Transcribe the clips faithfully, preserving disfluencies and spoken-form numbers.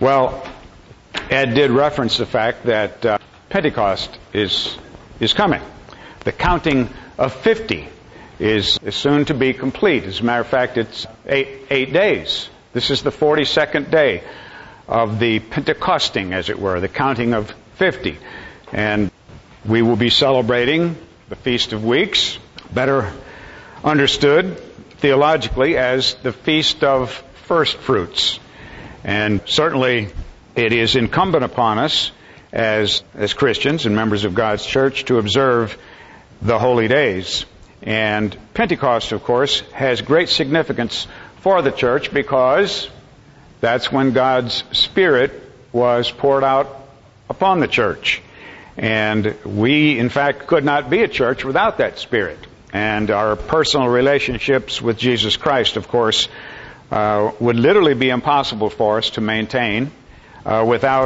Well, Ed did reference the fact that uh, Pentecost is is coming. The counting of fifty is, is soon to be complete. As a matter of fact, it's eight, eight days. This is the forty-second day of the Pentecosting, as it were, the counting of fifty. And we will be celebrating the Feast of Weeks, better understood theologically as the Feast of First Fruits. And certainly it is incumbent upon us as as Christians and members of God's church to observe the holy days. And Pentecost, of course, has great significance for the church because that's when God's Spirit was poured out upon the church. And we, in fact, could not be a church without that Spirit. And our personal relationships with Jesus Christ, of course, uh, would literally be impossible for us to maintain uh, without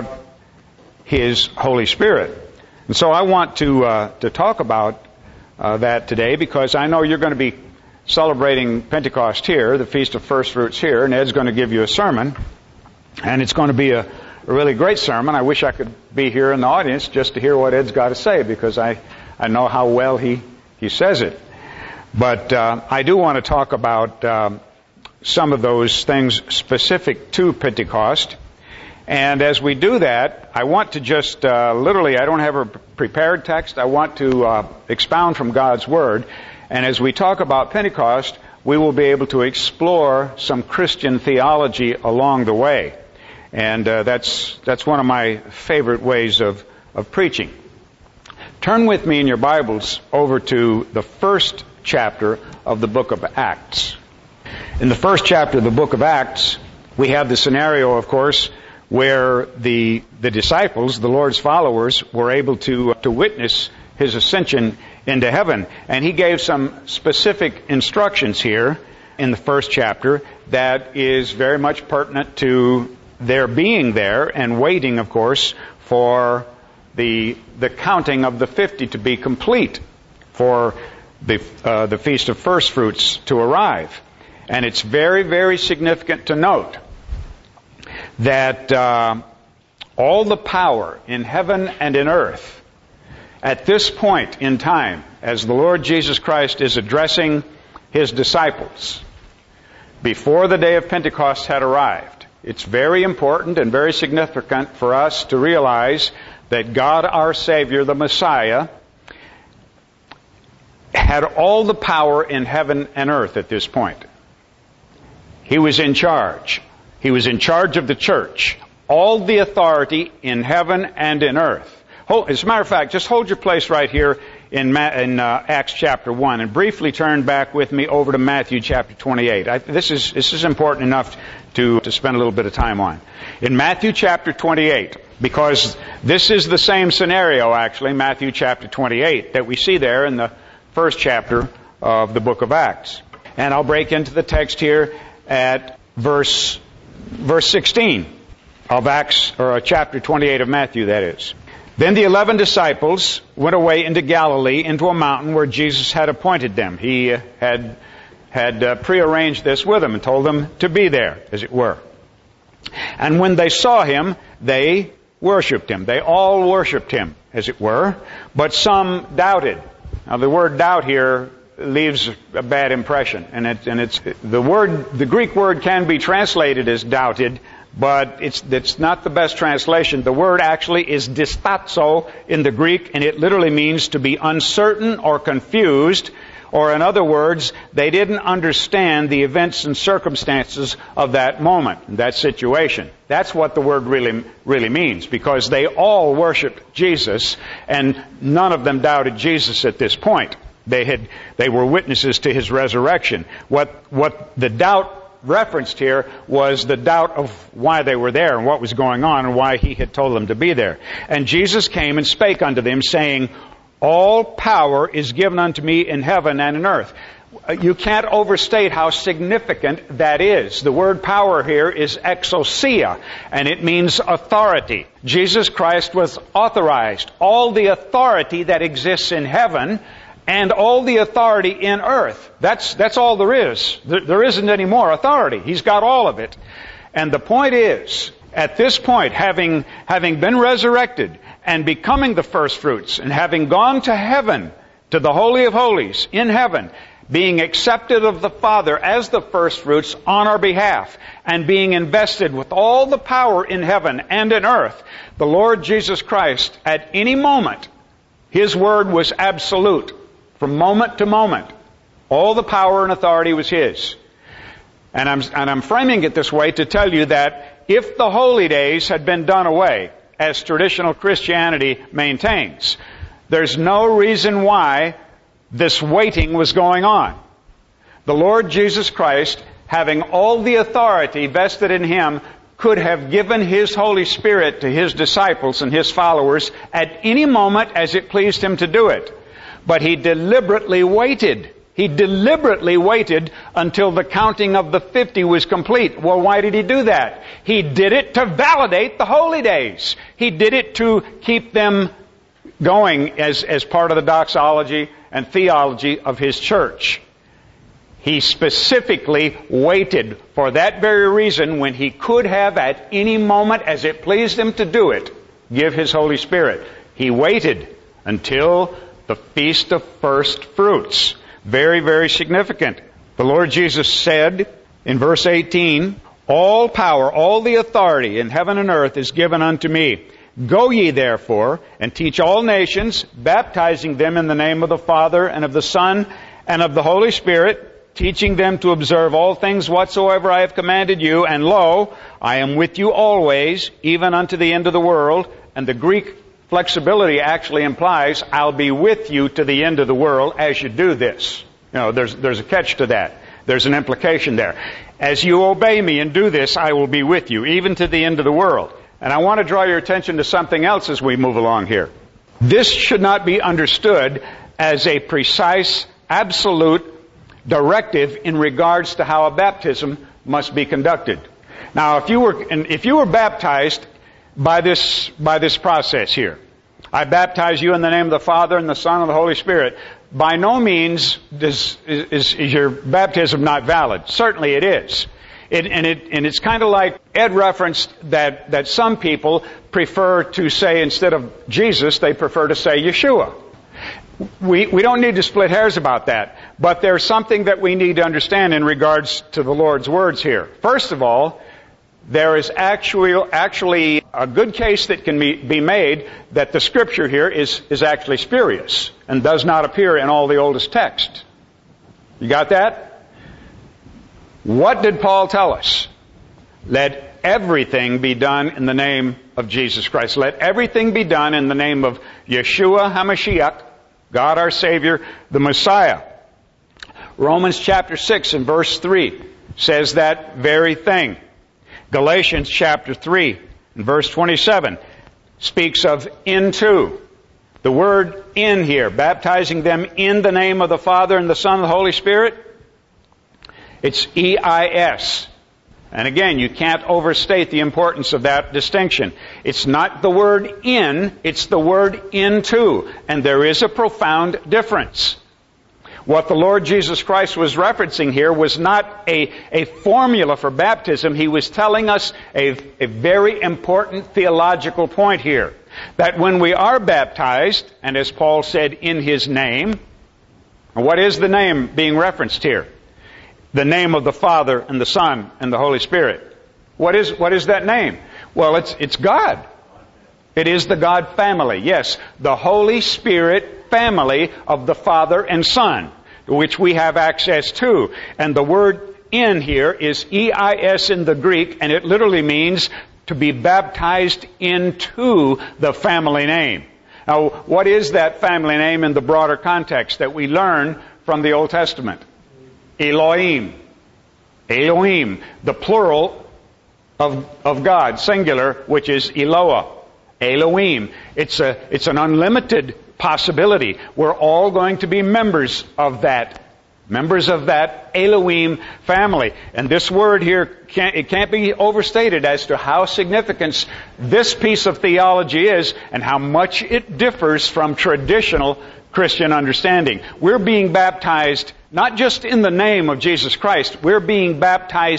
His Holy Spirit. And so I want to uh, to talk about uh, that today because I know you're going to be celebrating Pentecost here, the Feast of First Fruits here, and Ed's going to give you a sermon. And it's going to be a, a really great sermon. I wish I could be here in the audience just to hear what Ed's got to say because I, I know how well he, he says it. But uh, I do want to talk about um, some of those things specific to Pentecost. And as we do that, I want to just uh, literally, I don't have a prepared text. I want to uh, expound from God's Word. And as we talk about Pentecost, we will be able to explore some Christian theology along the way. And uh, that's that's one of my favorite ways of, of preaching. Turn with me in your Bibles over to the first chapter of the book of Acts. In the first chapter of the book of Acts, we have the scenario, of course, where the the disciples, the Lord's followers, were able to to witness His ascension into heaven. And He gave some specific instructions here in the first chapter that is very much pertinent to their being there and waiting, of course, for the the counting of the fifty to be complete, for the uh, the Feast of First Fruits to arrive. And it's very, very significant to note that uh, all the power in heaven and in earth at this point in time, as the Lord Jesus Christ is addressing His disciples, before the day of Pentecost had arrived, it's very important and very significant for us to realize that God our Savior, the Messiah, had all the power in heaven and earth at this point. He was in charge. He was in charge of the church. All the authority in heaven and in earth. As a matter of fact, just hold your place right here in, Ma- in uh, Acts chapter one and briefly turn back with me over to Matthew chapter twenty-eight. I, this is this is important enough to, to spend a little bit of time on. In Matthew chapter twenty-eight, because this is the same scenario actually, Matthew chapter twenty-eight, that we see there in the first chapter of the book of Acts. And I'll break into the text here at verse verse sixteen of Acts, or chapter twenty-eight of Matthew, that is. Then the eleven disciples went away into Galilee, into a mountain where Jesus had appointed them. He had had uh, prearranged this with them and told them to be there, as it were. And when they saw Him, they worshipped Him. They all worshipped Him, as it were, but some doubted. Now the word doubt here leaves a bad impression, and it, and it's the word, the Greek word can be translated as doubted, but it's it's not the best translation. The word actually is distazo in the Greek, and it literally means to be uncertain or confused, or in other words, they didn't understand the events and circumstances of that moment, that situation. That's what the word really really means, because they all worshiped Jesus, and none of them doubted Jesus at this point. They had they were witnesses to His resurrection. What what the doubt referenced here was the doubt of why they were there and what was going on and why He had told them to be there. And Jesus came and spake unto them, saying, all power is given unto me in heaven and in earth. You can't overstate how significant that is. The word power here is exousia, and it means authority. Jesus Christ was authorized. All the authority that exists in heaven and all the authority in earth. That's that's all there is. There, there isn't any more authority. He's got all of it. And the point is, At this point, having, having been resurrected and becoming the first fruits and having gone to heaven, to the Holy of Holies in heaven, being accepted of the Father as the first fruits on our behalf, and being invested with all the power in heaven and in earth, the Lord Jesus Christ, at any moment, His word was absolute. From moment to moment, all the power and authority was His. And I'm, and I'm framing it this way to tell you that if the holy days had been done away, as traditional Christianity maintains, there's no reason why this waiting was going on. The Lord Jesus Christ, having all the authority vested in Him, could have given His Holy Spirit to His disciples and His followers at any moment as it pleased Him to do it. But He deliberately waited. He deliberately waited until the counting of the fifty was complete. Well, why did He do that? He did it to validate the holy days. He did it to keep them going as, as part of the doxology and theology of His church. He specifically waited for that very reason, when He could have at any moment, as it pleased Him to do it, give His Holy Spirit. He waited until the Feast of First Fruits. Very, very significant. The Lord Jesus said in verse eighteen, all power, all the authority in heaven and earth is given unto me. Go ye therefore and teach all nations, baptizing them in the name of the Father and of the Son and of the Holy Spirit, teaching them to observe all things whatsoever I have commanded you. And lo, I am with you always, even unto the end of the world. And the Greek flexibility actually implies, I'll be with you to the end of the world as you do this. You know, there's, there's a catch to that. There's an implication there. As you obey me and do this, I will be with you, even to the end of the world. And I want to draw your attention to something else as we move along here. This should not be understood as a precise, absolute directive in regards to how a baptism must be conducted. Now, if you were, if you were baptized by this, by this process here, I baptize you in the name of the Father and the Son and the Holy Spirit, by no means does, is, is your baptism not valid. Certainly it is. It, and, it, and it's kind of like Ed referenced that, that some people prefer to say, instead of Jesus, they prefer to say Yeshua. We, we don't need to split hairs about that. But there's something that we need to understand in regards to the Lord's words here. First of all, there is actually, actually a good case that can be, be made that the Scripture here is, is actually spurious and does not appear in all the oldest text. You got that? What did Paul tell us? Let everything be done in the name of Jesus Christ. Let everything be done in the name of Yeshua HaMashiach, God our Savior, the Messiah. Romans chapter six and verse three says that very thing. Galatians chapter three and verse twenty-seven speaks of into. The word in here, baptizing them in the name of the Father and the Son and the Holy Spirit, it's E I S. And again, you can't overstate the importance of that distinction. It's not the word in, it's the word into. And there is a profound difference. What the Lord Jesus Christ was referencing here was not a, a formula for baptism. He was telling us a, a very important theological point here. That when we are baptized, and as Paul said, in His name, what is the name being referenced here? The name of the Father and the Son and the Holy Spirit. What is, what is that name? Well, it's, it's God. It is the God family. Yes, the Holy Spirit family of the Father and Son, which we have access to. And the word in here is E I S in the Greek, and it literally means to be baptized into the family name. Now, what is that family name in the broader context that we learn from the Old Testament? Elohim. Elohim, the plural of, of God, singular, which is Eloah. Elohim. It's a, it's an unlimited possibility. We're all going to be members of that, members of that Elohim family. And this word here, can't, it can't be overstated as to how significant this piece of theology is and how much it differs from traditional Christian understanding. We're being baptized not just in the name of Jesus Christ, we're being baptized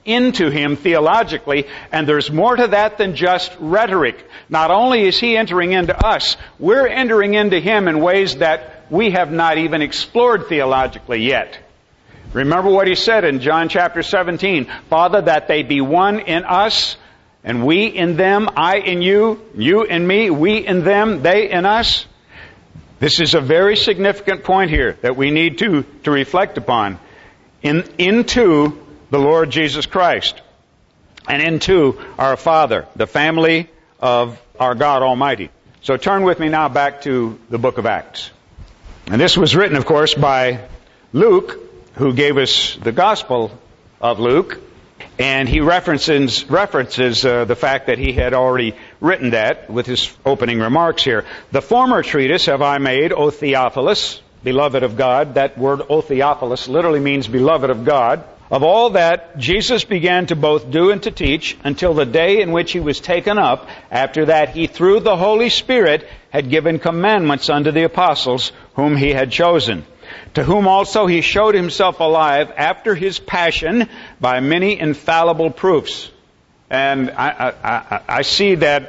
into him theologically, and there's more to that than just rhetoric. Not only is he entering into us, we're entering into him in ways that we have not even explored theologically yet. Remember what he said in John chapter seventeen, Father, that they be one in us, and we in them, I in you, you in me, we in them, they in us. This is a very significant point here that we need to, to reflect upon. In, into the Lord Jesus Christ and into our Father, the family of our God Almighty. So turn with me now back to the book of Acts. And this was written, of course, by Luke, who gave us the Gospel of Luke. And he references, references uh, the fact that he had already written that with his opening remarks here. The former treatise have I made, O Theophilus, beloved of God. That word, O Theophilus, literally means beloved of God. Of all that Jesus began to both do and to teach until the day in which he was taken up. After that he, through the Holy Spirit, had given commandments unto the apostles whom he had chosen. To whom also he showed himself alive after his passion by many infallible proofs. And I, I, I see that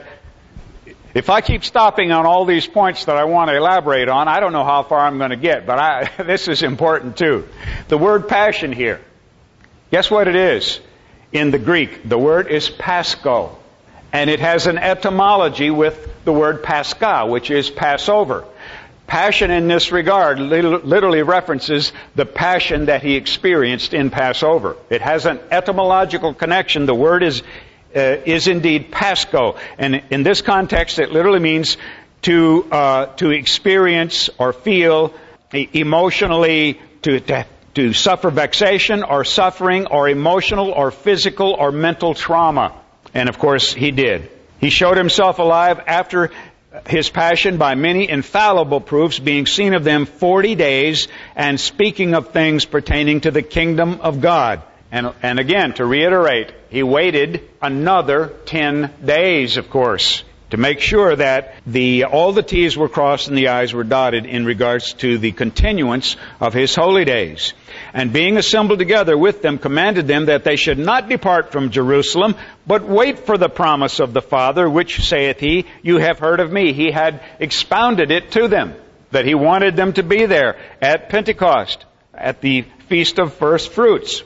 if I keep stopping on all these points that I want to elaborate on, I don't know how far I'm going to get, but I, this is important too. The word passion here, guess what it is? In the Greek, the word is Pascho. And it has an etymology with the word Pascha, which is Passover. Passion in this regard literally references the passion that he experienced in Passover. It has an etymological connection. The word is uh, is indeed Pascho. And in this context, it literally means to uh, to experience or feel emotionally, to, to to suffer vexation or suffering or emotional or physical or mental trauma. And of course, he did. He showed himself alive after his passion by many infallible proofs, being seen of them forty days, and speaking of things pertaining to the kingdom of God. And, and again, to reiterate, he waited another ten days, of course, to make sure that the all the T's were crossed and the I's were dotted in regards to the continuance of his holy days. And being assembled together with them, commanded them that they should not depart from Jerusalem, but wait for the promise of the Father, which saith he, you have heard of me. He had expounded it to them, that he wanted them to be there at Pentecost, at the Feast of First Fruits.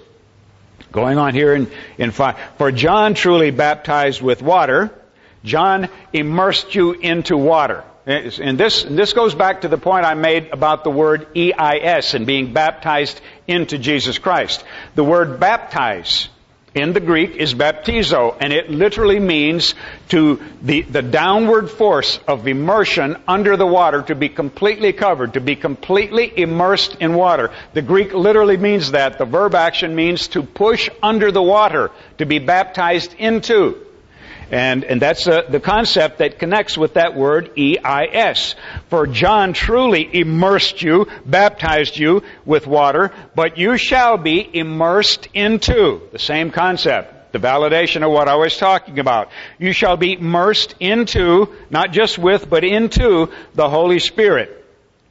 Going on here in, in five. For John truly baptized with water. John immersed you into water. And this, and this goes back to the point I made about the word E I S and being baptized into Jesus Christ. The word baptize in the Greek is baptizo, and it literally means to the, the downward force of immersion under the water, to be completely covered, to be completely immersed in water. The Greek literally means that. The verb action means to push under the water, to be baptized into. And, and that's uh, the concept that connects with that word E I S. For John truly immersed you, baptized you with water, but you shall be immersed into. The same concept, the validation of what I was talking about. You shall be immersed into, not just with, but into the Holy Spirit,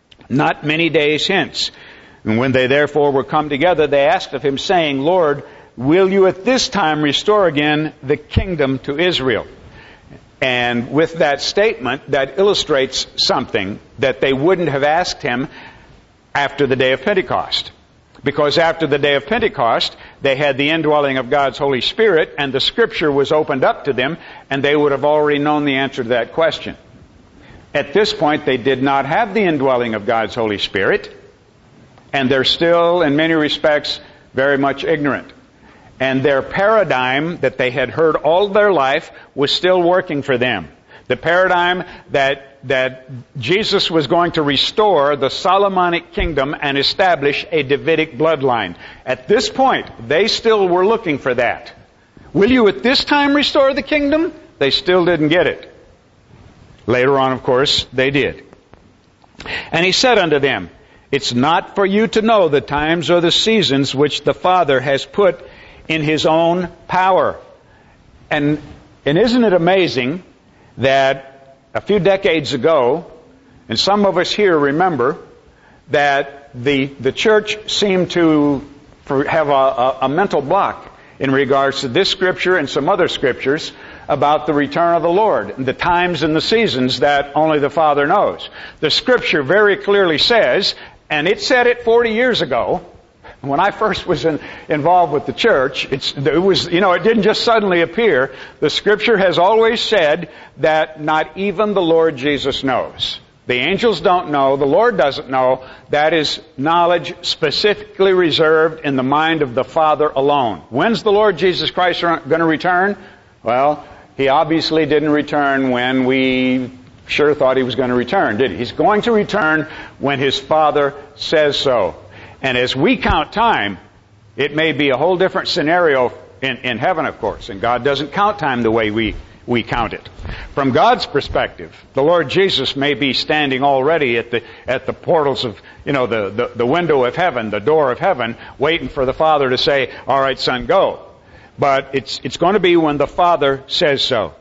not many days hence. And when they therefore were come together, they asked of him, saying, Lord, will you at this time restore again the kingdom to Israel? And with that statement, that illustrates something that they wouldn't have asked him after the day of Pentecost. Because after the day of Pentecost, they had the indwelling of God's Holy Spirit, and the Scripture was opened up to them, and they would have already known the answer to that question. At this point, they did not have the indwelling of God's Holy Spirit, and they're still, in many respects, very much ignorant. And their paradigm that they had heard all their life was still working for them. The paradigm that that Jesus was going to restore the Solomonic kingdom and establish a Davidic bloodline. At this point, they still were looking for that. Will you at this time restore the kingdom? They still didn't get it. Later on, of course, they did. And he said unto them, it's not for you to know the times or the seasons which the Father has put in his own power. And, and isn't it amazing that a few decades ago, and some of us here remember, that the, the church seemed to have a, a, a mental block in regards to this scripture and some other scriptures about the return of the Lord, and the times and the seasons that only the Father knows. The scripture very clearly says, and it said it forty years ago, when I first was in, involved with the church, it's, it was, you know, it didn't just suddenly appear. The scripture has always said that not even the Lord Jesus knows. The angels don't know. The Lord doesn't know. That is knowledge specifically reserved in the mind of the Father alone. When's the Lord Jesus Christ going to return? Well, He obviously didn't return when we sure thought He was going to return, did He? He's going to return when His Father says so. And as we count time, it may be a whole different scenario in, in heaven, of course. And God doesn't count time the way we we count it. From God's perspective, the Lord Jesus may be standing already at the at the portals of, you know, the, the, the window of heaven, the door of heaven, waiting for the Father to say, all right, son, go. But it's it's going to be when the Father says so.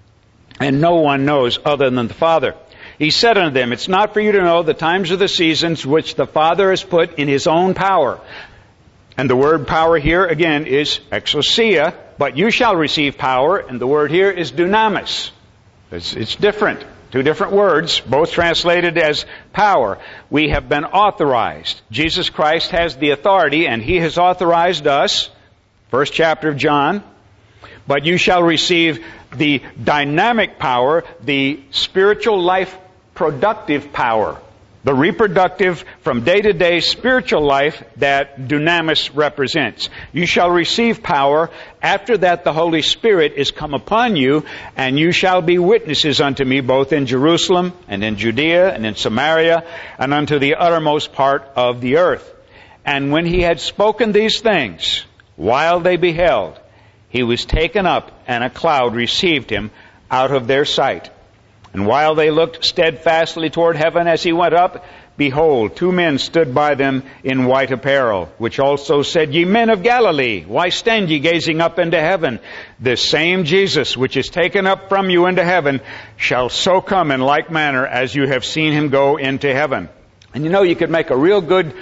And no one knows other than the Father. He said unto them, it's not for you to know the times or the seasons which the Father has put in His own power. And the word power here, again, is exousia, but you shall receive power, and the word here is dunamis. It's, it's different. Two different words, both translated as power. We have been authorized. Jesus Christ has the authority, and He has authorized us. First chapter of John. But you shall receive the dynamic power, the spiritual life productive power. The reproductive, from day to day spiritual life that dunamis represents. You shall receive power. After that the Holy Spirit is come upon you, and you shall be witnesses unto me both in Jerusalem and in Judea and in Samaria and unto the uttermost part of the earth. And when He had spoken these things, while they beheld, He was taken up, and a cloud received Him out of their sight. And while they looked steadfastly toward heaven as He went up, behold, two men stood by them in white apparel, which also said, Ye men of Galilee, why stand ye gazing up into heaven? This same Jesus, which is taken up from you into heaven, shall so come in like manner as you have seen Him go into heaven. And you know, you could make a real good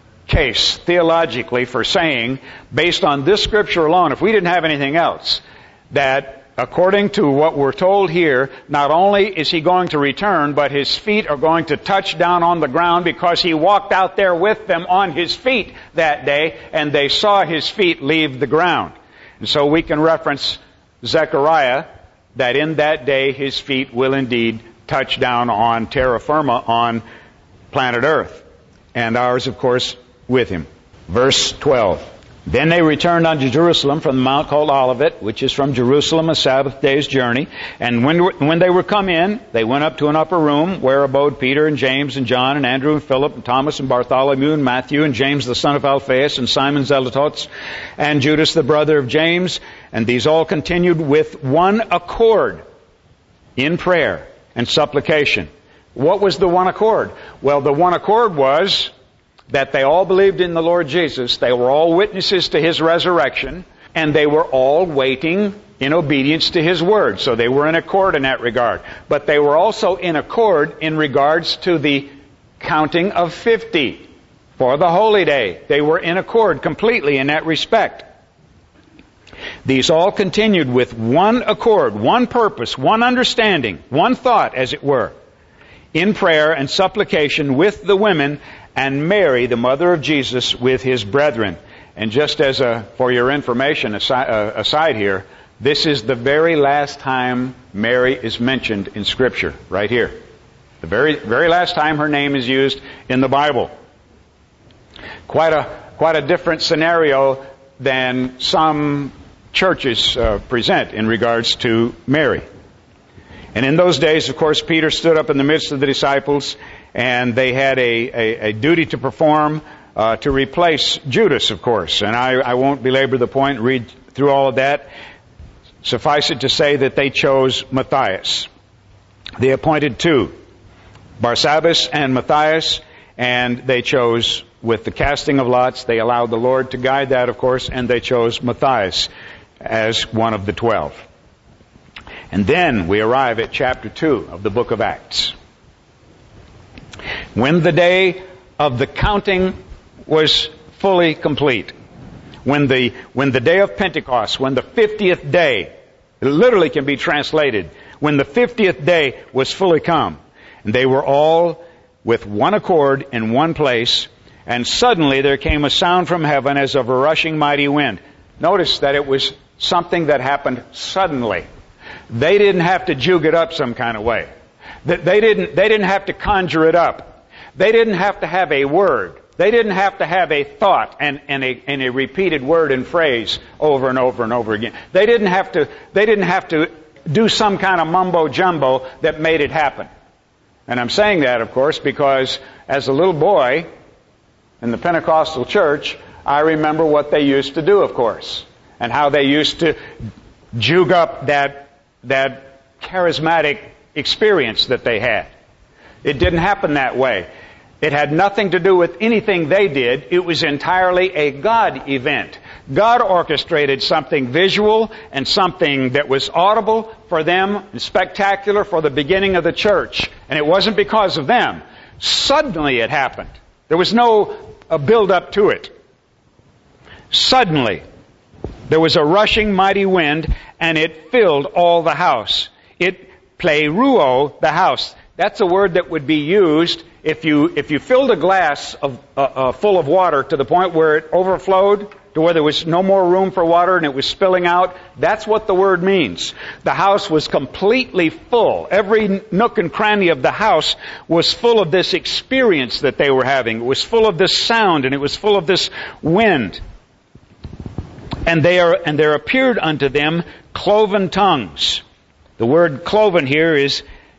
case theologically for saying, based on this scripture alone, if we didn't have anything else, that according to what we're told here, not only is He going to return, but His feet are going to touch down on the ground, because He walked out there with them on His feet that day, and they saw His feet leave the ground. And so we can reference Zechariah, that in that day His feet will indeed touch down on terra firma, on planet Earth. And ours, of course, with Him. Verse twelve. Then they returned unto Jerusalem from the mount called Olivet, which is from Jerusalem a Sabbath day's journey. And when, when they were come in, they went up to an upper room, where abode Peter and James and John and Andrew and Philip and Thomas and Bartholomew and Matthew and James the son of Alphaeus and Simon Zelotes and Judas the brother of James. And these all continued with one accord in prayer and supplication. What was the one accord? Well, the one accord was that they all believed in the Lord Jesus. They were all witnesses to His resurrection, and they were all waiting in obedience to His word. So they were in accord in that regard. But they were also in accord in regards to the counting of fifty for the holy day. They were in accord completely in that respect. These all continued with one accord, one purpose, one understanding, one thought, as it were, in prayer and supplication with the women, and Mary, the mother of Jesus, with His brethren. And just as a, for your information aside, uh, aside here, this is the very last time Mary is mentioned in Scripture, right here. The very, very last time her name is used in the Bible. Quite a, quite a different scenario than some churches uh, present in regards to Mary. And in those days, of course, Peter stood up in the midst of the disciples, and they had a, a, a duty to perform uh, to replace Judas, of course. And I, I won't belabor the point, read through all of that. Suffice it to say that they chose Matthias. They appointed two, Barsabbas and Matthias, and they chose, with the casting of lots, they allowed the Lord to guide that, of course, and they chose Matthias as one of the twelve. And then we arrive at chapter two of the book of Acts. When the day of the counting was fully complete, When the, when the day of Pentecost, when the fiftieth day, it literally can be translated, when the fiftieth day was fully come, and they were all with one accord in one place, and suddenly there came a sound from heaven as of a rushing mighty wind. Notice that it was something that happened suddenly. They didn't have to juke it up some kind of way. They didn't, they didn't have to conjure it up. They didn't have to have a word. They didn't have to have a thought and, and, a, and a repeated word and phrase over and over and over again. They didn't have to, they didn't have to do some kind of mumbo jumbo that made it happen. And I'm saying that, of course, because as a little boy in the Pentecostal church, I remember what they used to do, of course, and how they used to juke up that, that charismatic experience that they had. It didn't happen that way. It had nothing to do with anything they did. It was entirely a God event. God orchestrated something visual and something that was audible for them, and spectacular for the beginning of the church. And it wasn't because of them. Suddenly it happened. There was no uh, build-up to it. Suddenly, there was a rushing mighty wind, and it filled all the house. It pleiruo the house. That's a word that would be used if you if you filled a glass of uh, uh, full of water to the point where it overflowed, to where there was no more room for water and it was spilling out. That's what the word means. The house was completely full. Every nook and cranny of the house was full of this experience that they were having. It was full of this sound, and it was full of this wind. And there and there appeared unto them cloven tongues. The word cloven here is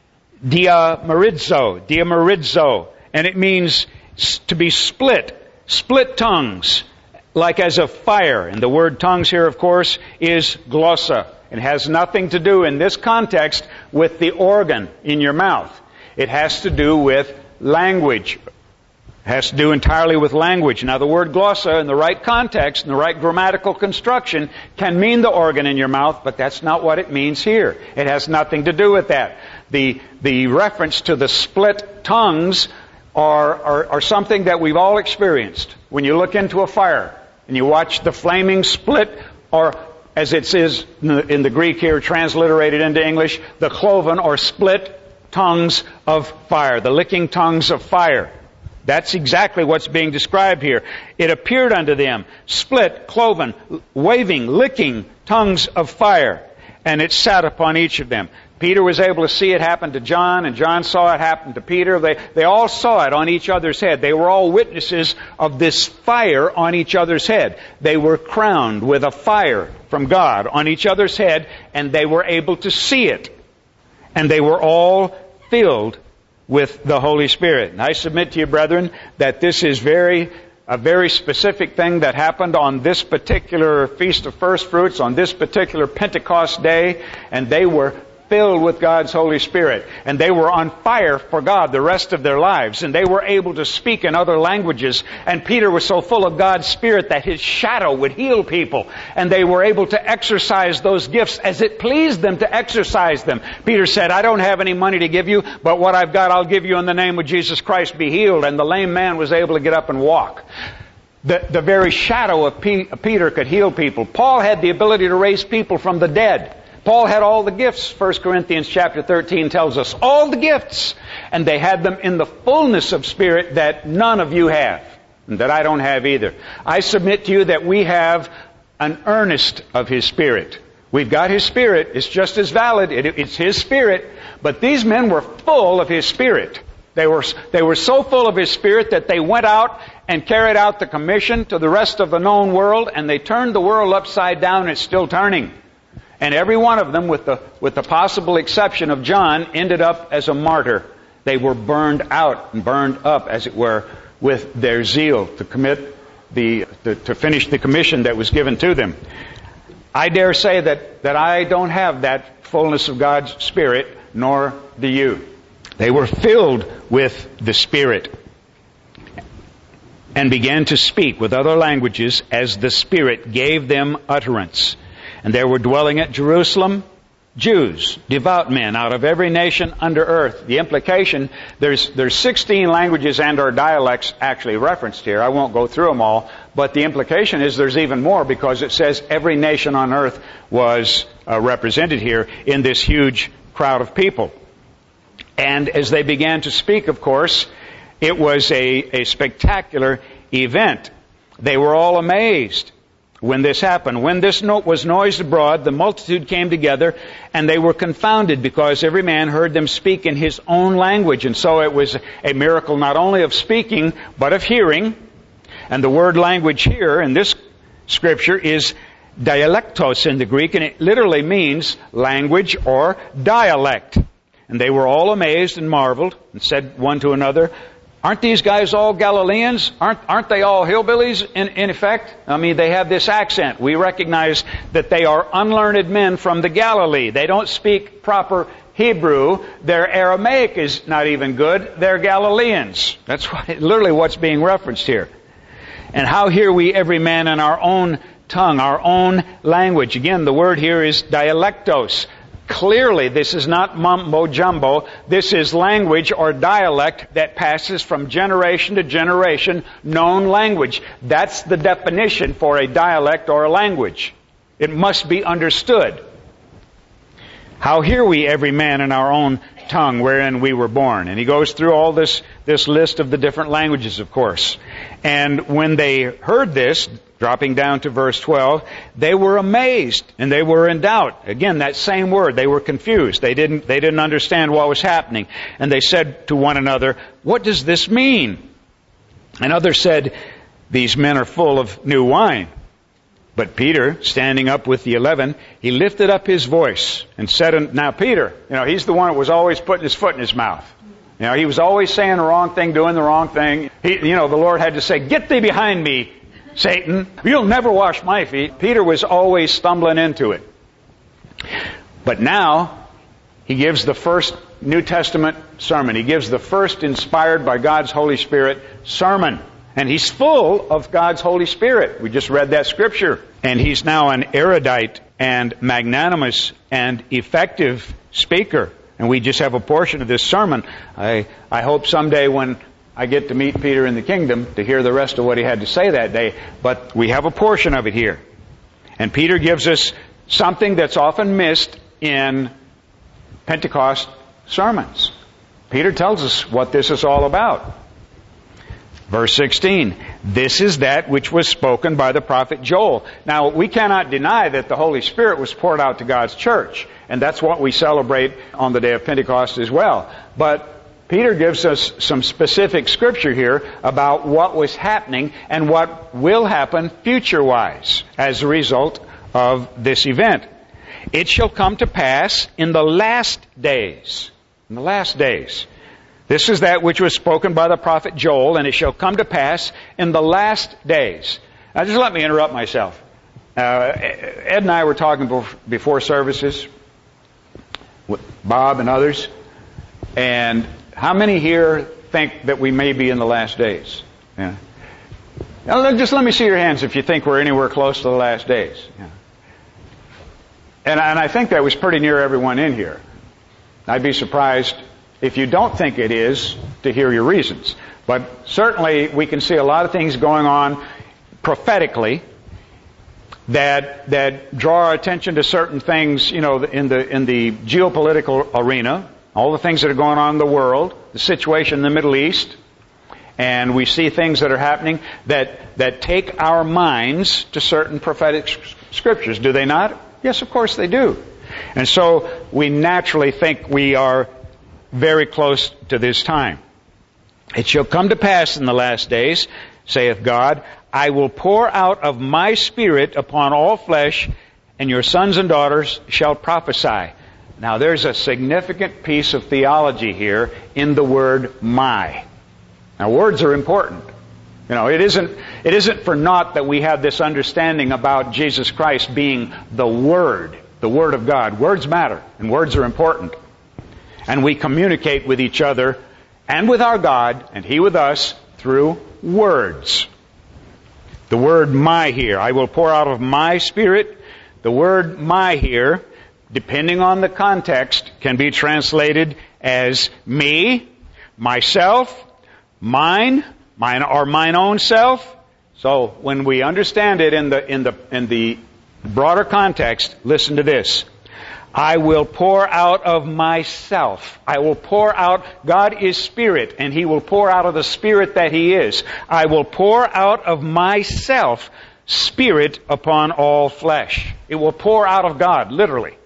diamorizo, diamorizo, and it means to be split, split tongues, like as of fire. And the word tongues here, of course, is glossa. It has nothing to do in this context with the organ in your mouth. It has to do with language. It has to do entirely with language. Now, the word glossa, in the right context, in the right grammatical construction, can mean the organ in your mouth, but that's not what it means here. It has nothing to do with that. The, the reference to the split tongues are, are, are something that we've all experienced. When you look into a fire and you watch the flaming split, or as it says in the, in the Greek here, transliterated into English, the cloven or split tongues of fire, the licking tongues of fire. That's exactly what's being described here. It appeared unto them, split, cloven, waving, licking tongues of fire, and it sat upon each of them. Peter was able to see it happen to John, and John saw it happen to Peter. They, they all saw it on each other's head. They were all witnesses of this fire on each other's head. They were crowned with a fire from God on each other's head, and they were able to see it. And they were all filled with the Holy Spirit. And I submit to you, brethren, that this is very a very specific thing that happened on this particular Feast of First Fruits, on this particular Pentecost day, and they were filled with God's Holy Spirit. And they were on fire for God the rest of their lives. And they were able to speak in other languages. And Peter was so full of God's Spirit that his shadow would heal people. And they were able to exercise those gifts as it pleased them to exercise them. Peter said, I don't have any money to give you, but what I've got I'll give you in the name of Jesus Christ. Be healed. And the lame man was able to get up and walk. The, the very shadow of P, Peter could heal people. Paul had the ability to raise people from the dead. Paul had all the gifts, First Corinthians chapter thirteen tells us. All the gifts. And they had them in the fullness of Spirit that none of you have. And that I don't have either. I submit to you that we have an earnest of His Spirit. We've got His Spirit. It's just as valid. It, it's His Spirit. But these men were full of His Spirit. They were, they were so full of His Spirit that they went out and carried out the commission to the rest of the known world, and they turned the world upside down, and it's still turning. And every one of them, with the, with the possible exception of John, ended up as a martyr. They were burned out and burned up, as it were, with their zeal to commit the, the to finish the commission that was given to them. I dare say that, that I don't have that fullness of God's Spirit, nor do you. They were filled with the Spirit and began to speak with other languages as the Spirit gave them utterance. And there were dwelling at Jerusalem Jews, devout men out of every nation under earth. The implication, there's there's sixteen languages and or dialects actually referenced here. I won't go through them all, but the implication is there's even more because it says every nation on earth was uh, represented here in this huge crowd of people. And as they began to speak, of course, it was a, a spectacular event. They were all amazed when this happened. When this note was noised abroad, the multitude came together, and they were confounded because every man heard them speak in his own language. And so it was a miracle not only of speaking, but of hearing. And the word language here in this scripture is dialectos in the Greek, and it literally means language or dialect. And they were all amazed and marveled and said one to another, aren't these guys all Galileans? Aren't, aren't they all hillbillies in, in effect? I mean, they have this accent. We recognize that they are unlearned men from the Galilee. They don't speak proper Hebrew. Their Aramaic is not even good. They're Galileans. That's what, literally what's being referenced here. And how hear we every man in our own tongue, our own language? Again, the word here is dialectos. Clearly, this is not mumbo jumbo. This is language or dialect that passes from generation to generation, known language. That's the definition for a dialect or a language. It must be understood. How hear we every man in our own tongue wherein we were born? And he goes through all this, this list of the different languages, of course. And when they heard this, dropping down to verse twelve, they were amazed and they were in doubt. Again, that same word, they were confused. They didn't, they didn't understand what was happening. And they said to one another, what does this mean? And others said, these men are full of new wine. But Peter, standing up with the eleven, he lifted up his voice and said, now Peter, you know, he's the one that was always putting his foot in his mouth. You know, he was always saying the wrong thing, doing the wrong thing. He, you know, the Lord had to say, get thee behind me, Satan. You'll never wash my feet. Peter was always stumbling into it. But now, he gives the first New Testament sermon. He gives the first inspired by God's Holy Spirit sermon. And he's full of God's Holy Spirit. We just read that scripture. And he's now an erudite and magnanimous and effective speaker. And we just have a portion of this sermon. I, I hope someday when I get to meet Peter in the kingdom to hear the rest of what he had to say that day. But we have a portion of it here. And Peter gives us something that's often missed in Pentecost sermons. Peter tells us what this is all about. Verse sixteen, this is that which was spoken by the prophet Joel. Now, we cannot deny that the Holy Spirit was poured out to God's church. And that's what we celebrate on the day of Pentecost as well. But Peter gives us some specific scripture here about what was happening and what will happen future-wise as a result of this event. It shall come to pass in the last days. In the last days. This is that which was spoken by the prophet Joel, and it shall come to pass in the last days. Now just let me interrupt myself. Uh, Ed and I were talking before services with Bob and others, and how many here think that we may be in the last days? Yeah. Now, just let me see your hands if you think we're anywhere close to the last days. Yeah. And, and I think that was pretty near everyone in here. I'd be surprised if you don't think it is to hear your reasons. But certainly we can see a lot of things going on prophetically that that draw our attention to certain things, you know, in the in the geopolitical arena, all the things that are going on in the world, the situation in the Middle East, and we see things that are happening that that take our minds to certain prophetic scriptures. Do they not? Yes, of course they do. And so we naturally think we are very close to this time. It shall come to pass in the last days, saith God, I will pour out of my Spirit upon all flesh, and your sons and daughters shall prophesy. Now there's a significant piece of theology here in the word my. Now words are important. You know, it isn't, it isn't for naught that we have this understanding about Jesus Christ being the Word, the Word of God. Words matter, and words are important. And we communicate with each other and with our God, and He with us, through words. The word my here, I will pour out of my Spirit. The word my here depending on the context, can be translated as me, myself, mine, mine or mine own self. So when we understand it in the in the in the broader context, listen to this. I will pour out of myself. I will pour out. God is Spirit, and He will pour out of the Spirit that He is. I will pour out of myself Spirit upon all flesh. It will pour out of God, literally.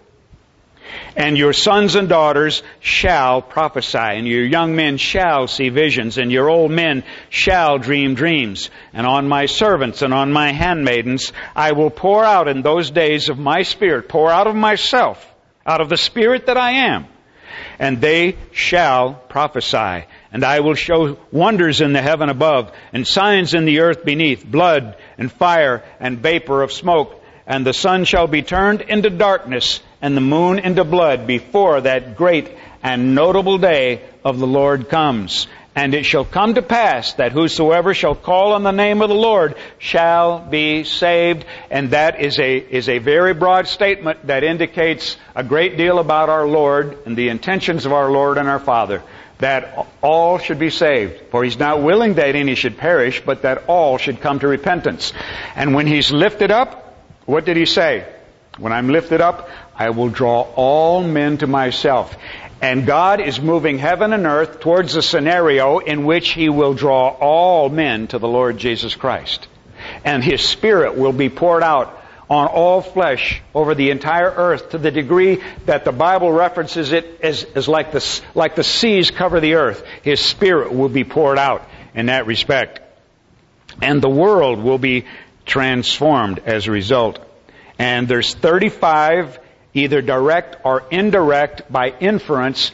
And your sons and daughters shall prophesy, and your young men shall see visions, and your old men shall dream dreams. And on my servants and on my handmaidens I will pour out in those days of my Spirit, pour out of myself, out of the Spirit that I am. And they shall prophesy. And I will show wonders in the heaven above, and signs in the earth beneath, blood and fire and vapor of smoke. And the sun shall be turned into darkness, and the moon into blood, before that great and notable day of the Lord comes. And it shall come to pass that whosoever shall call on the name of the Lord shall be saved. And that is a is a very broad statement that indicates a great deal about our Lord and the intentions of our Lord and our Father, that all should be saved. For He's not willing that any should perish, but that all should come to repentance. And when He's lifted up, what did He say? When I'm lifted up, I will draw all men to myself. And God is moving heaven and earth towards a scenario in which He will draw all men to the Lord Jesus Christ. And His Spirit will be poured out on all flesh over the entire earth, to the degree that the Bible references it as, as like, the, like the seas cover the earth. His Spirit will be poured out in that respect. And the world will be transformed as a result. And there's thirty-five, either direct or indirect by inference,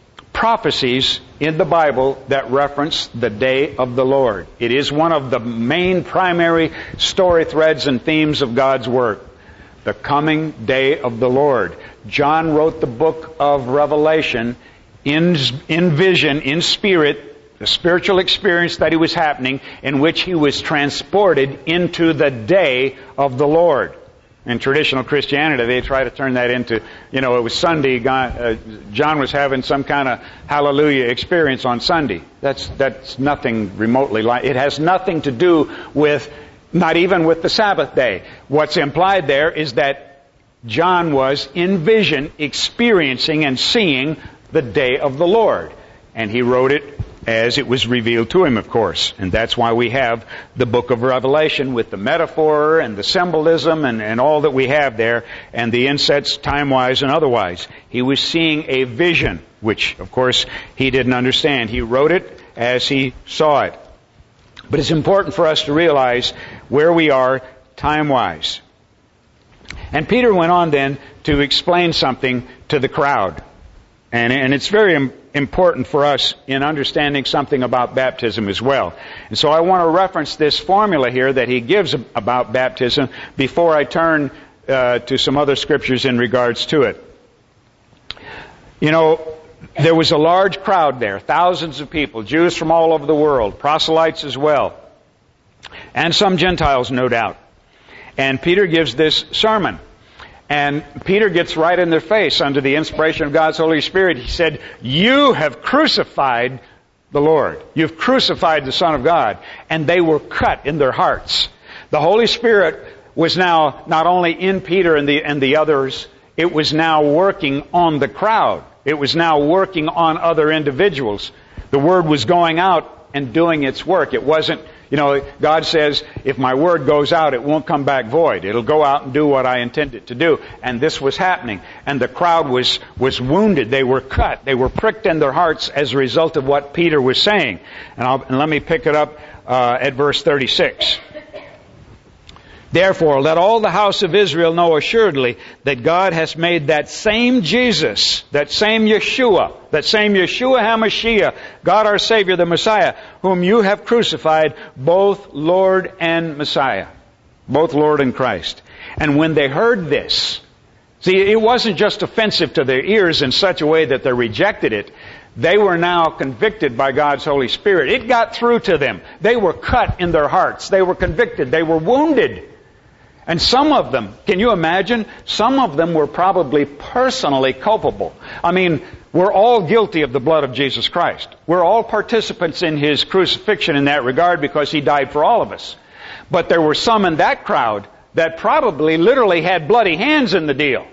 prophecies in the Bible that reference the day of the Lord. It is one of the main primary story threads and themes of God's Word. The coming day of the Lord. John wrote the book of Revelation in, in vision, in spirit, the spiritual experience that he was happening, in which he was transported into the day of the Lord. In traditional Christianity, they try to turn that into, you know, it was Sunday, God, uh, John was having some kind of hallelujah experience on Sunday. That's, that's nothing remotely like, it has nothing to do with, not even with the Sabbath day. What's implied there is that John was in vision experiencing and seeing the day of the Lord. And he wrote it as it was revealed to him, of course. And that's why we have the book of Revelation with the metaphor and the symbolism and, and all that we have there, and the insets time-wise and otherwise. He was seeing a vision, which, of course, he didn't understand. He wrote it as he saw it. But it's important for us to realize where we are time-wise. And Peter went on then to explain something to the crowd. And, and it's very im- important for us in understanding something about baptism as well. And so I want to reference this formula here that he gives about baptism before I turn uh, to some other scriptures in regards to it. You know, there was a large crowd there, thousands of people, Jews from all over the world, proselytes as well, and some Gentiles, no doubt. And Peter gives this sermon. And Peter gets right in their face under the inspiration of God's Holy Spirit. He said, "You have crucified the Lord. You've crucified the Son of God." And they were cut in their hearts. The Holy Spirit was now not only in Peter and the, and the others, it was now working on the crowd. It was now working on other individuals. The Word was going out and doing its work. It wasn't, you know, God says, if my word goes out, it won't come back void. It'll go out and do what I intend it to do. And this was happening. And the crowd was, was wounded. They were cut. They were pricked in their hearts as a result of what Peter was saying. And, I'll, and let me pick it up uh, at verse thirty-six. "Therefore, let all the house of Israel know assuredly that God has made that same Jesus, that same Yeshua, that same Yeshua HaMashiach, God our Savior, the Messiah, whom you have crucified, both Lord and Messiah." Both Lord and Christ. And when they heard this, see, it wasn't just offensive to their ears in such a way that they rejected it. They were now convicted by God's Holy Spirit. It got through to them. They were cut in their hearts. They were convicted. They were wounded. And some of them, can you imagine? Some of them were probably personally culpable. I mean, we're all guilty of the blood of Jesus Christ. We're all participants in His crucifixion in that regard because He died for all of us. But there were some in that crowd that probably literally had bloody hands in the deal.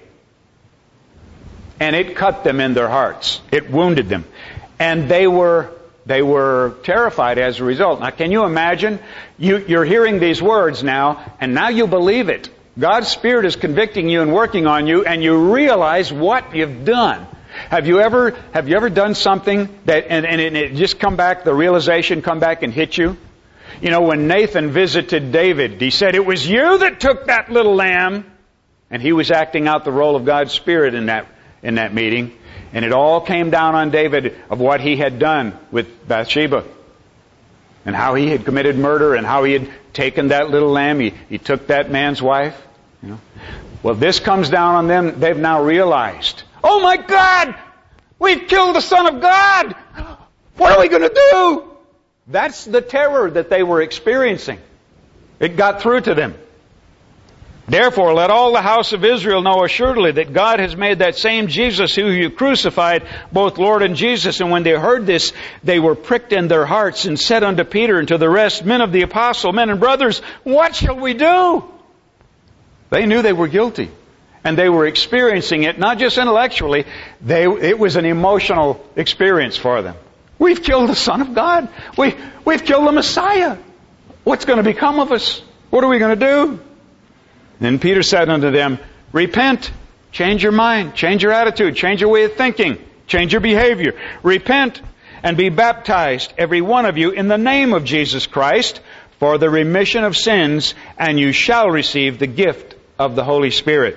And it cut them in their hearts. It wounded them. And they were they were terrified as a result. Now, can you imagine? You, you're hearing these words now, and now you believe it. God's Spirit is convicting you and working on you, and you realize what you've done. Have you ever have you ever done something that and, and it, it just come back, the realization come back and hit you? You know, when Nathan visited David, he said, "It was you that took that little lamb," and he was acting out the role of God's Spirit in that in that meeting. And it all came down on David of what he had done with Bathsheba. And how he had committed murder and how he had taken that little lamb. He, he took that man's wife. You know. Well, this comes down on them. They've now realized, oh my God! We've killed the Son of God! What are we going to do? That's the terror that they were experiencing. It got through to them. Therefore, let all the house of Israel know assuredly that God has made that same Jesus who you crucified, both Lord and Jesus. And when they heard this, they were pricked in their hearts and said unto Peter and to the rest, men of the apostle, men and brothers, what shall we do? They knew they were guilty. And they were experiencing it, not just intellectually, they, it was an emotional experience for them. We've killed the Son of God. We, we've killed the Messiah. What's going to become of us? What are we going to do? Then Peter said unto them, repent, change your mind, change your attitude, change your way of thinking, change your behavior. Repent and be baptized, every one of you, in the name of Jesus Christ, for the remission of sins, and you shall receive the gift of the Holy Spirit.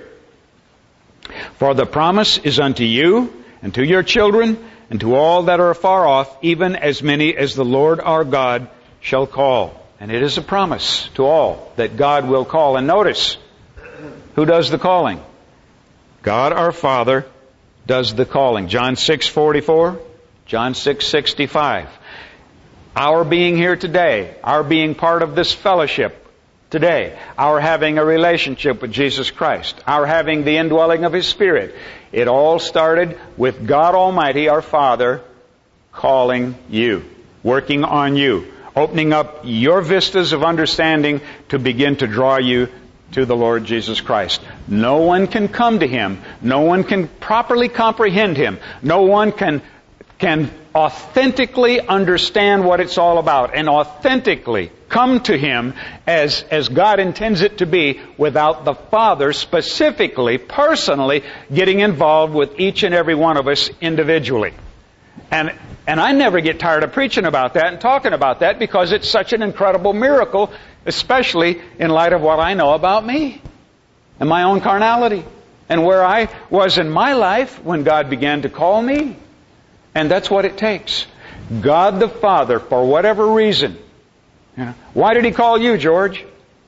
For the promise is unto you, and to your children, and to all that are afar off, even as many as the Lord our God shall call. And it is a promise to all that God will call. And notice, who does the calling? God our Father does the calling. John six forty-four, John six sixty-five. Our being here today, our being part of this fellowship today, our having a relationship with Jesus Christ, our having the indwelling of His Spirit, it all started with God Almighty, our Father, calling you, working on you, opening up your vistas of understanding to begin to draw you to the Lord Jesus Christ. No one can come to Him. No one can properly comprehend Him. No one can, can authentically understand what it's all about and authentically come to Him as, as God intends it to be without the Father specifically, personally getting involved with each and every one of us individually. And And I never get tired of preaching about that and talking about that because it's such an incredible miracle, especially in light of what I know about me and my own carnality and where I was in my life when God began to call me. And that's what it takes. God the Father, for whatever reason. You know, why did He call you, George?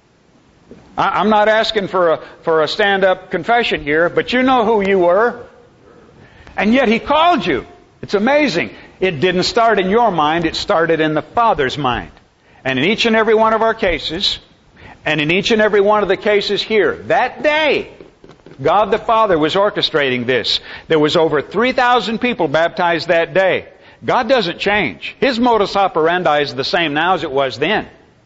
I, I'm not asking for a, for a stand-up confession here, but you know who you were. And yet He called you. It's amazing. It didn't start in your mind, it started in the Father's mind. And in each and every one of our cases, and in each and every one of the cases here, that day, God the Father was orchestrating this. There was over three thousand people baptized that day. God doesn't change. His modus operandi is the same now as it was then.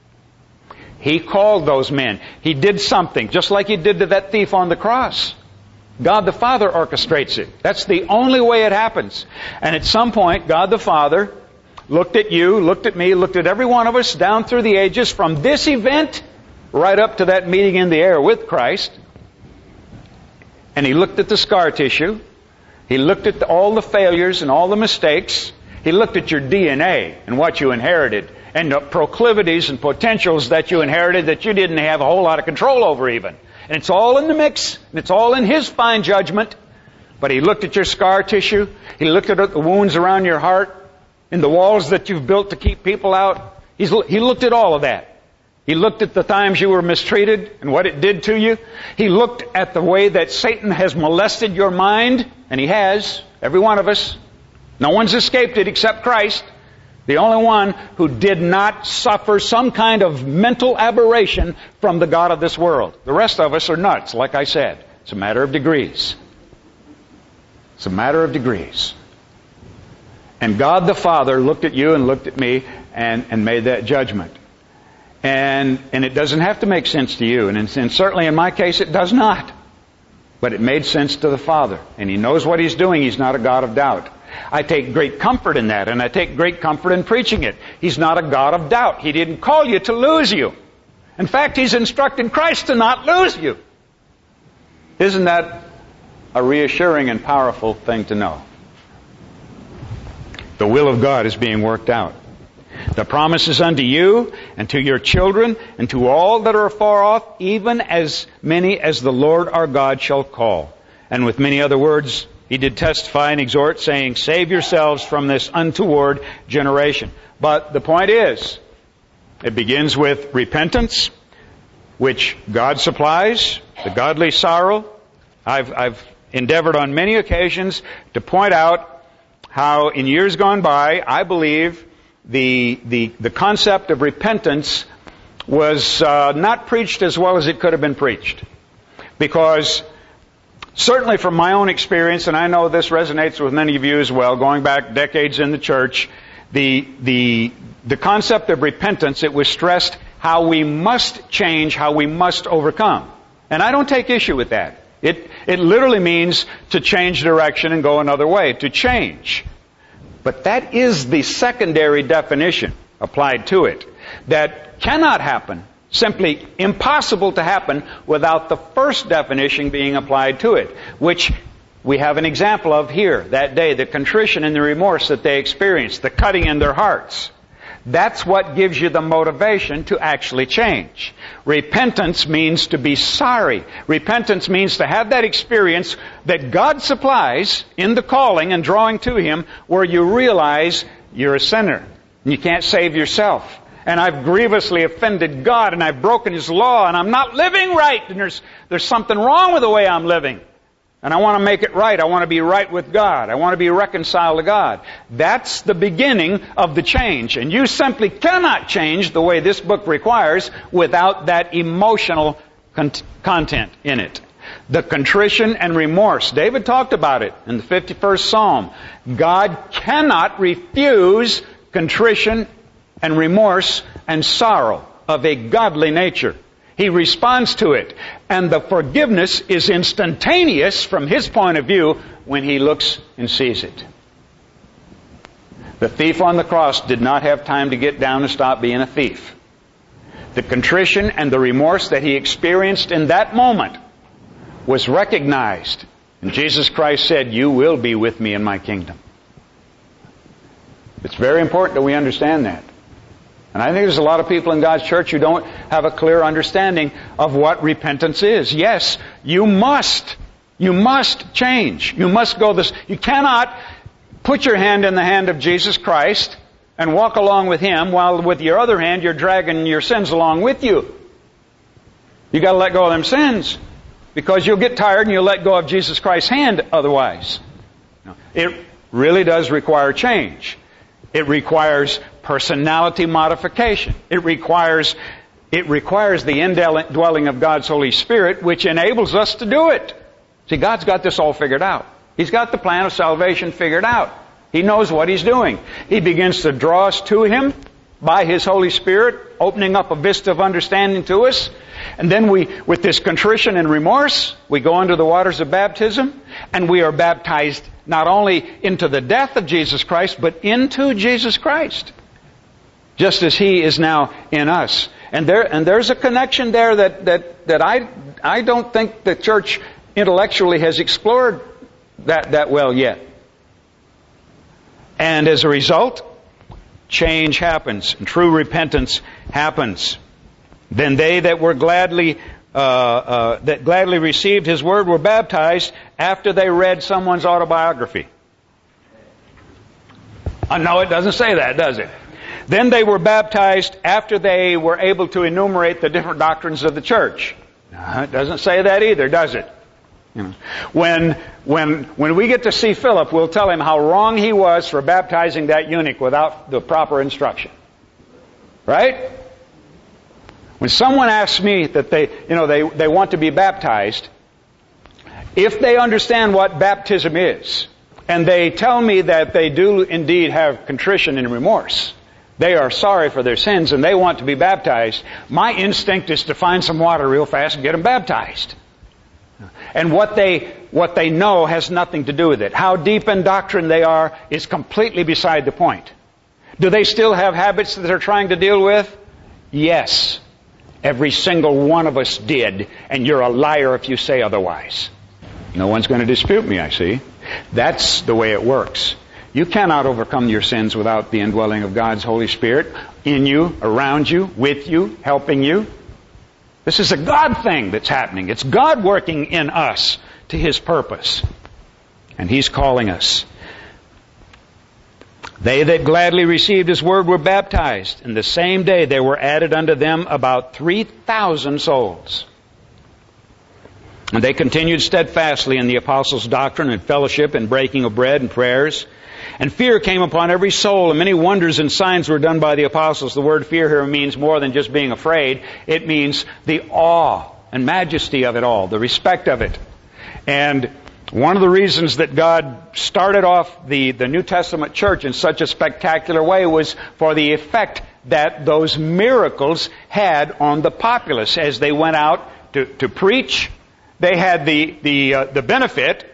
He called those men. He did something, just like He did to that thief on the cross. God the Father orchestrates it. That's the only way it happens. And at some point, God the Father looked at you, looked at me, looked at every one of us down through the ages from this event right up to that meeting in the air with Christ. And He looked at the scar tissue. He looked at the, all the failures and all the mistakes. He looked at your D N A and what you inherited and the proclivities and potentials that you inherited that you didn't have a whole lot of control over even. And it's all in the mix, and it's all in His fine judgment. But He looked at your scar tissue. He looked at the wounds around your heart and the walls that you've built to keep people out. He's, he looked at all of that. He looked at the times you were mistreated and what it did to you. He looked at the way that Satan has molested your mind, and he has, every one of us. No one's escaped it except Christ. The only one who did not suffer some kind of mental aberration from the god of this world. The rest of us are nuts, like I said. It's a matter of degrees. It's a matter of degrees. And God the Father looked at you and looked at me and, and made that judgment. And, and it doesn't have to make sense to you. And, and certainly in my case it does not. But it made sense to the Father. And He knows what He's doing. He's not a God of doubt. I take great comfort in that, and I take great comfort in preaching it. He's not a God of doubt. He didn't call you to lose you. In fact, He's instructed Christ to not lose you. Isn't that a reassuring and powerful thing to know? The will of God is being worked out. The promise is unto you and to your children and to all that are afar off, even as many as the Lord our God shall call. And with many other words, He did testify and exhort, saying, save yourselves from this untoward generation. But the point is, it begins with repentance, which God supplies, the godly sorrow. I've, I've endeavored on many occasions to point out how in years gone by, I believe the the, the concept of repentance was uh, not preached as well as it could have been preached. Because certainly from my own experience, and I know this resonates with many of you as well, going back decades in the church, the the the concept of repentance, it was stressed how we must change, how we must overcome. And I don't take issue with that. It it literally means to change direction and go another way, to change. But that is the secondary definition applied to it. That cannot happen, simply impossible to happen, without the first definition being applied to it, which we have an example of here that day, the contrition and the remorse that they experienced, the cutting in their hearts. That's what gives you the motivation to actually change. Repentance means to be sorry. Repentance means to have that experience that God supplies in the calling and drawing to Him, where you realize you're a sinner and you can't save yourself. And I've grievously offended God and I've broken His law and I'm not living right, and there's, there's something wrong with the way I'm living. And I want to make it right. I want to be right with God. I want to be reconciled to God. That's the beginning of the change. And you simply cannot change the way this book requires without that emotional con- content in it. The contrition and remorse. David talked about it in the fifty-first Psalm. God cannot refuse contrition and remorse and sorrow of a godly nature. He responds to it. And the forgiveness is instantaneous from His point of view when He looks and sees it. The thief on the cross did not have time to get down and stop being a thief. The contrition and the remorse that he experienced in that moment was recognized. And Jesus Christ said, you will be with me in my kingdom. It's very important that we understand that. And I think there's a lot of people in God's church who don't have a clear understanding of what repentance is. Yes, you must. You must change. You must go this. You cannot put your hand in the hand of Jesus Christ and walk along with Him while with your other hand you're dragging your sins along with you. You got to let go of them sins, because you'll get tired and you'll let go of Jesus Christ's hand otherwise. It really does require change. It requires personality modification. It requires it requires the indwelling of God's Holy Spirit, which enables us to do it. See, God's got this all figured out. He's got the plan of salvation figured out. He knows what He's doing. He begins to draw us to Him by His Holy Spirit, opening up a vista of understanding to us. And then we, with this contrition and remorse, we go into the waters of baptism, and we are baptized not only into the death of Jesus Christ, but into Jesus Christ, just as He is now in us. And there, and there's a connection there that that that I I don't think the church intellectually has explored that that well yet. And as a result, change happens, and true repentance happens. Then they that were gladly uh, uh, that gladly received His word were baptized after they read someone's autobiography. Uh, no, it doesn't say that, does it? Then they were baptized after they were able to enumerate the different doctrines of the church. No, it doesn't say that either, does it? You know, when when when we get to see Philip, we'll tell him how wrong he was for baptizing that eunuch without the proper instruction. Right? When someone asks me that they, you know, they, they want to be baptized, if they understand what baptism is, and they tell me that they do indeed have contrition and remorse, they are sorry for their sins and they want to be baptized, my instinct is to find some water real fast and get them baptized. And what they what they know has nothing to do with it. How deep in doctrine they are is completely beside the point. Do they still have habits that they're trying to deal with? Yes. Every single one of us did, and you're a liar if you say otherwise. No one's going to dispute me, I see. That's the way it works. You cannot overcome your sins without the indwelling of God's Holy Spirit in you, around you, with you, helping you. This is a God thing that's happening. It's God working in us to His purpose. And He's calling us. They that gladly received His word were baptized, and the same day there were added unto them about three thousand souls. And they continued steadfastly in the apostles' doctrine and fellowship and breaking of bread and prayers. And fear came upon every soul, and many wonders and signs were done by the apostles. The word fear here means more than just being afraid. It means the awe and majesty of it all, the respect of it. And one of the reasons that God started off the, the New Testament church in such a spectacular way was for the effect that those miracles had on the populace as they went out to, to preach. They had the, the, uh, the benefit.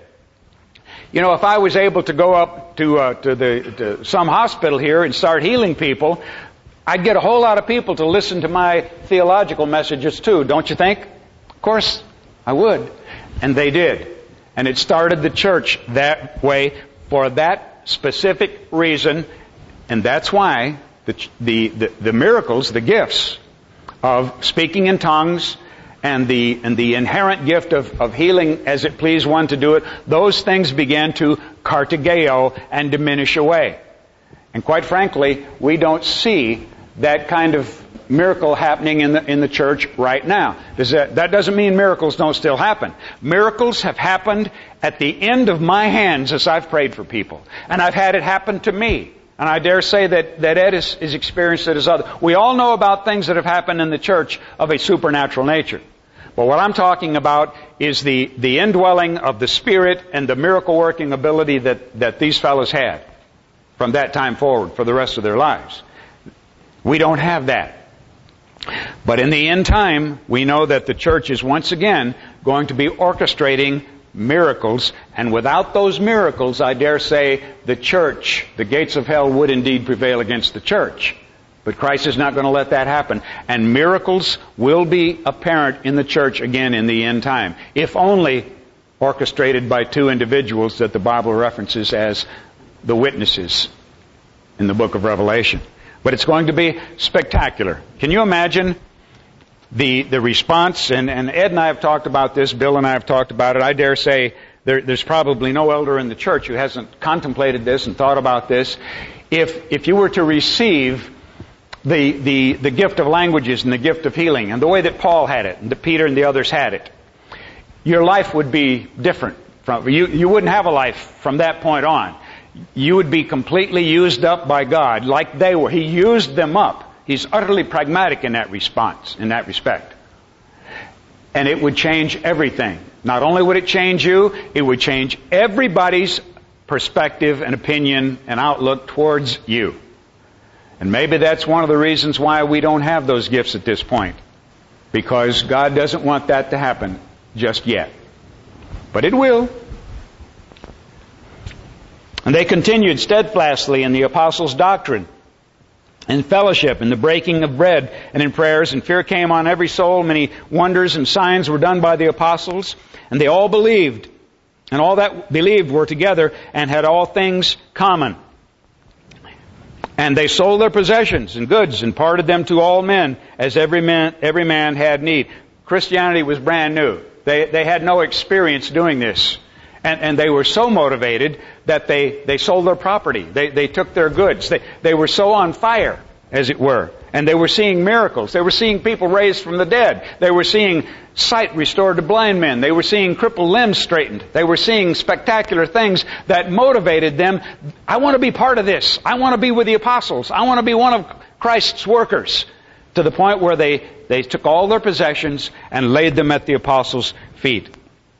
You know, if I was able to go up to, uh, to, the, to some hospital here and start healing people, I'd get a whole lot of people to listen to my theological messages too, don't you think? Of course, I would. And they did. And it started the church that way for that specific reason. And that's why the, the, the, the miracles, the gifts of speaking in tongues, and the and the inherent gift of, of healing as it pleased one to do it, those things began to cartigeo and diminish away. And quite frankly, we don't see that kind of miracle happening in the in the church right now. Does that, that doesn't mean miracles don't still happen. Miracles have happened at the end of my hands as I've prayed for people. And I've had it happen to me. And I dare say that, that Ed has, has experienced it as others. We all know about things that have happened in the church of a supernatural nature. But what I'm talking about is the, the indwelling of the Spirit and the miracle-working ability that, that these fellows had from that time forward for the rest of their lives. We don't have that. But in the end time, we know that the church is once again going to be orchestrating miracles, and without those miracles, I dare say, the church, the gates of hell would indeed prevail against the church. But Christ is not going to let that happen. And miracles will be apparent in the church again in the end time, if only orchestrated by two individuals that the Bible references as the witnesses in the book of Revelation. But it's going to be spectacular. Can you imagine the the response? And, and Ed and I have talked about this. Bill and I have talked about it. I dare say there, there's probably no elder in the church who hasn't contemplated this and thought about this. If if you were to receive the the the gift of languages and the gift of healing and the way that Paul had it and that Peter and the others had it, your life would be different. From you you wouldn't have a life from that point on. You would be completely used up by God like they were. He used them up. He's utterly pragmatic in that response, in that respect. And it would change everything. Not only would it change you, it would change everybody's perspective and opinion and outlook towards you. And maybe that's one of the reasons why we don't have those gifts at this point. Because God doesn't want that to happen just yet. But it will. And they continued steadfastly in the apostles' doctrine, in fellowship, in the breaking of bread, and in prayers. And fear came on every soul. Many wonders and signs were done by the apostles. And they all believed. And all that believed were together and had all things common. And they sold their possessions and goods and parted them to all men, as every man, every man had need. Christianity was brand new. They, they had no experience doing this. And, and they were so motivated that they, they sold their property. They, they took their goods. They, they were so on fire as it were. And they were seeing miracles. They were seeing people raised from the dead. They were seeing sight restored to blind men. They were seeing crippled limbs straightened. They were seeing spectacular things that motivated them. I want to be part of this. I want to be with the apostles. I want to be one of Christ's workers. To the point where they, they took all their possessions and laid them at the apostles' feet.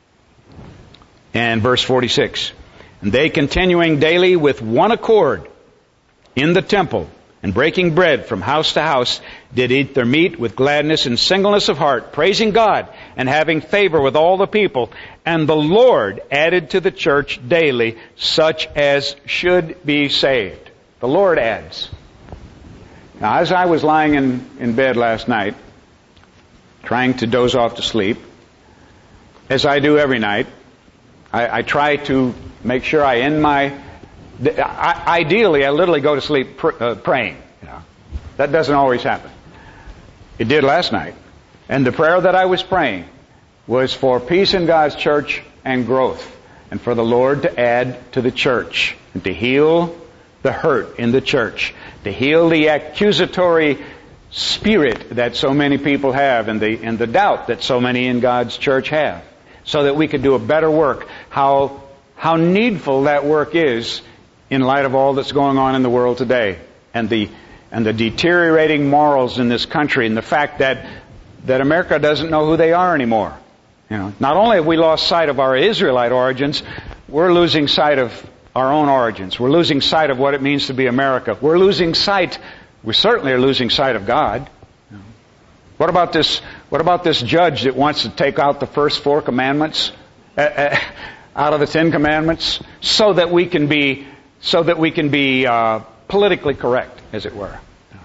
And verse forty-six. And they, continuing daily with one accord in the temple, and breaking bread from house to house, did eat their meat with gladness and singleness of heart, praising God, and having favor with all the people. And the Lord added to the church daily such as should be saved. The Lord adds. Now, as I was lying in, in bed last night, trying to doze off to sleep, as I do every night, I, I try to make sure I end my... I, ideally, I literally go to sleep pr- uh, praying. You know. That doesn't always happen. It did last night. And the prayer that I was praying was for peace in God's church and growth, and for the Lord to add to the church, and to heal the hurt in the church, to heal the accusatory spirit that so many people have, and the, and the doubt that so many in God's church have, so that we could do a better work. How, how needful that work is in light of all that's going on in the world today, and the, and the deteriorating morals in this country, and the fact that, that America doesn't know who they are anymore. You know, not only have we lost sight of our Israelite origins, we're losing sight of our own origins. We're losing sight of what it means to be America. We're losing sight, we certainly are losing sight of God. What about this, what about this judge that wants to take out the first four commandments, uh, uh, out of the Ten Commandments, so that we can be, so that we can be uh, politically correct, as it were?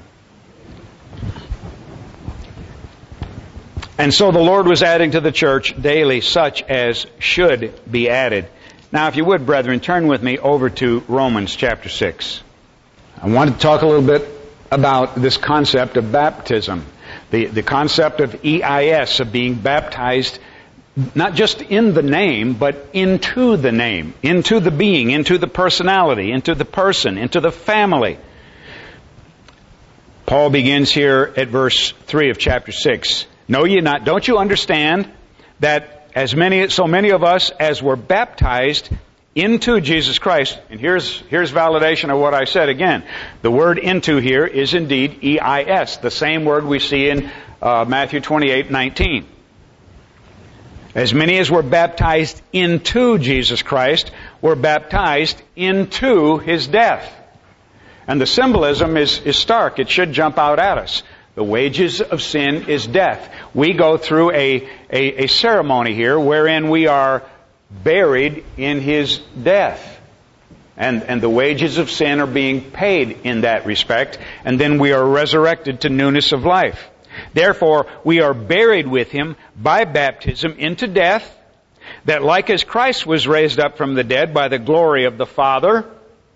And so the Lord was adding to the church daily such as should be added. Now, if you would, brethren, turn with me over to Romans chapter six. I want to talk a little bit about this concept of baptism. The, the concept of E I S, of being baptized, not just in the name, but into the name, into the being, into the personality, into the person, into the family. Paul begins here at verse three of chapter six. Know ye not, don't you understand that as many, so many of us as were baptized into Jesus Christ, and here's, here's validation of what I said again. The word into here is indeed E I S, the same word we see in uh, Matthew twenty-eight nineteen. As many as were baptized into Jesus Christ were baptized into His death. And the symbolism is, is stark. It should jump out at us. The wages of sin is death. We go through a, a, a ceremony here wherein we are buried in His death. And, and the wages of sin are being paid in that respect. And then we are resurrected to newness of life. Therefore, we are buried with Him by baptism into death, that like as Christ was raised up from the dead by the glory of the Father,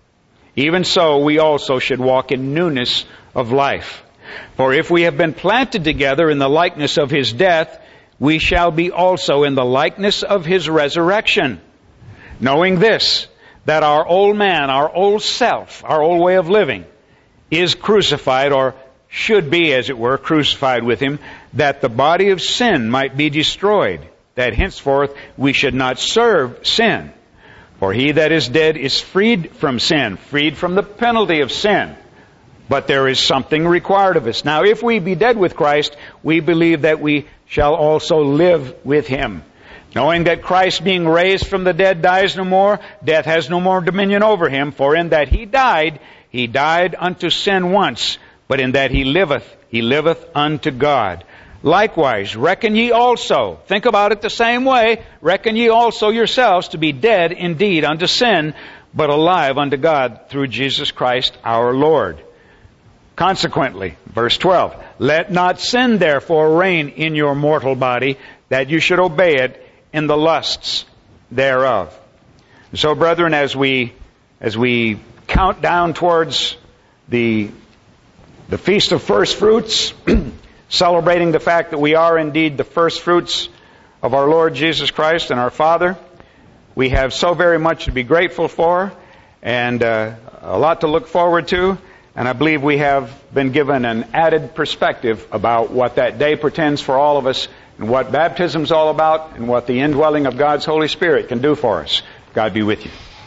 even so we also should walk in newness of life. For if we have been planted together in the likeness of His death, we shall be also in the likeness of His resurrection. Knowing this, that our old man, our old self, our old way of living, is crucified, or should be, as it were, crucified with Him, that the body of sin might be destroyed, that henceforth we should not serve sin. For he that is dead is freed from sin, freed from the penalty of sin. But there is something required of us. Now, if we be dead with Christ, we believe that we shall also live with Him. Knowing that Christ, being raised from the dead, dies no more, death has no more dominion over Him. For in that He died, He died unto sin once, but in that He liveth, He liveth unto God. Likewise, reckon ye also, think about it the same way, reckon ye also yourselves to be dead indeed unto sin, but alive unto God through Jesus Christ our Lord. Consequently, verse twelve, let not sin therefore reign in your mortal body, that you should obey it in the lusts thereof. And so, brethren, as we as we count down towards the the Feast of First Fruits, celebrating the fact that we are indeed the first fruits of our Lord Jesus Christ and our Father, we have so very much to be grateful for, and uh, a lot to look forward to. And I believe we have been given an added perspective about what that day portends for all of us, and what baptism is all about, and what the indwelling of God's Holy Spirit can do for us. God be with you.